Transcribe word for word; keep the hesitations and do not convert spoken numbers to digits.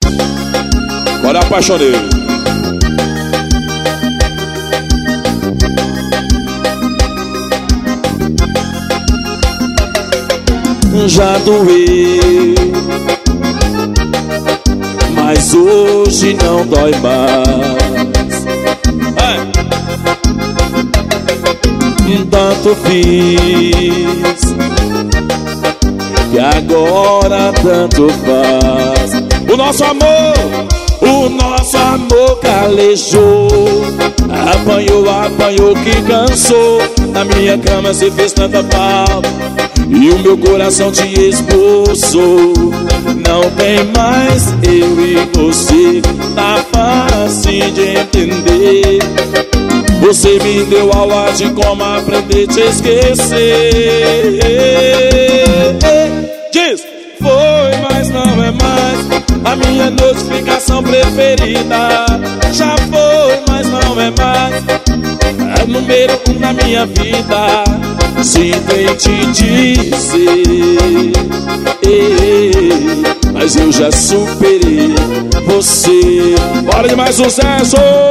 Olha, apaixonei. Já doeu, mas hoje não dói mais. É. Tanto fiz que agora tanto faz. O nosso amor, o nosso amor calejou. Apanhou, apanhou que cansou. Na minha cama se fez tanta falta e o meu coração te expulsou. Não tem mais eu e você, tá fácil de entender. Você me deu aula de como aprender a te esquecer. Diz, foi, mas não é mais a minha notificação preferida. Já foi, mas não é mais é número um na minha vida. Sinto em te dizer, mas eu já superei você. Bora de mais sucesso!